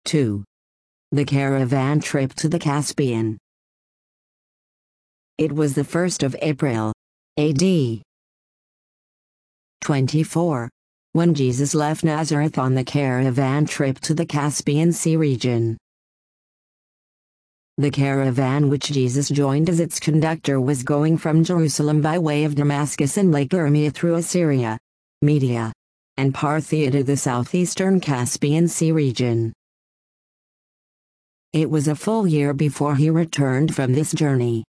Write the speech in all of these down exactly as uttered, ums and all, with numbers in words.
two. The caravan trip to the Caspian. It was the first of April, A D twenty-four, when Jesus left Nazareth on the caravan trip to the Caspian Sea region. The caravan which Jesus joined as its conductor was going from Jerusalem by way of Damascus and Lake Urmia through Assyria, Media, and Parthia to the southeastern Caspian Sea region. It was a full year before he returned from this journey.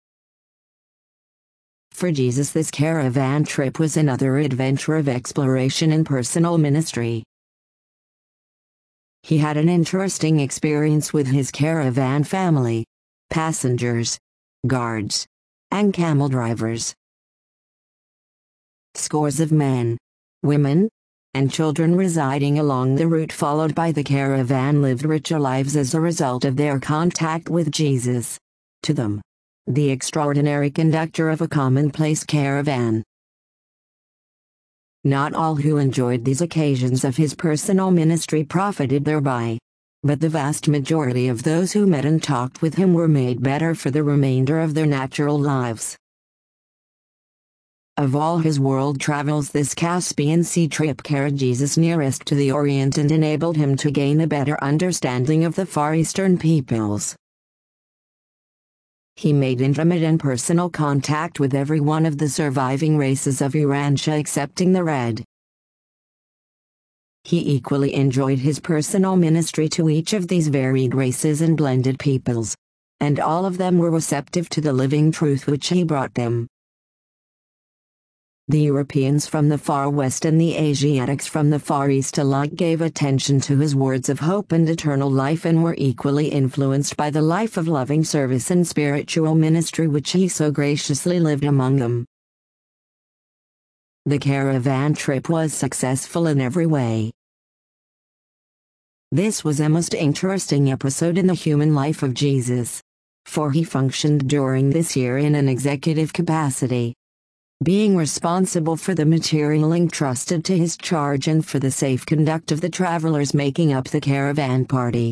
For Jesus, this caravan trip was another adventure of exploration and personal ministry. He had an interesting experience with his caravan family, passengers, guards, and camel drivers. Scores of men, women, and children residing along the route followed by the caravan lived richer lives as a result of their contact with Jesus. To them, the extraordinary conductor of a commonplace caravan. Not all who enjoyed these occasions of his personal ministry profited thereby, but the vast majority of those who met and talked with him were made better for the remainder of their natural lives. Of all his world travels, this Caspian Sea trip carried Jesus nearest to the Orient and enabled him to gain a better understanding of the Far Eastern peoples. He made intimate and personal contact with every one of the surviving races of Urantia excepting the Red. He equally enjoyed his personal ministry to each of these varied races and blended peoples, and all of them were receptive to the living truth which he brought them. The Europeans from the far west and the Asiatics from the far east alike gave attention to his words of hope and eternal life and were equally influenced by the life of loving service and spiritual ministry which he so graciously lived among them. The caravan trip was successful in every way. This was a most interesting episode in the human life of Jesus, for he functioned during this year in an executive capacity, being responsible for the material entrusted to his charge and for the safe conduct of the travelers making up the caravan party.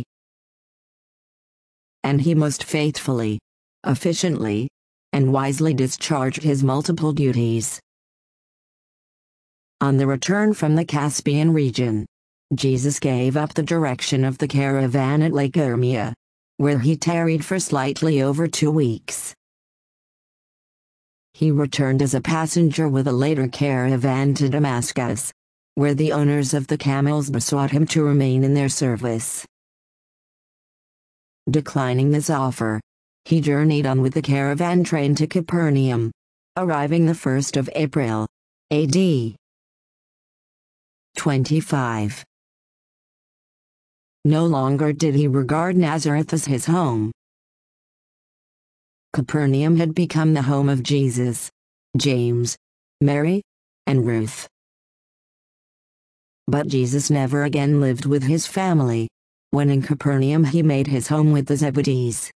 And he most faithfully, efficiently, and wisely discharged his multiple duties. On the return from the Caspian region, Jesus gave up the direction of the caravan at Lake Urmia, where he tarried for slightly over two weeks. He returned as a passenger with a later caravan to Damascus, where the owners of the camels besought him to remain in their service. Declining this offer, he journeyed on with the caravan train to Capernaum, arriving the first of April, A D twenty-five. No longer did he regard Nazareth as his home. Capernaum had become the home of Jesus, James, Mary, and Ruth. But Jesus never again lived with his family. When in Capernaum he made his home with the Zebedees.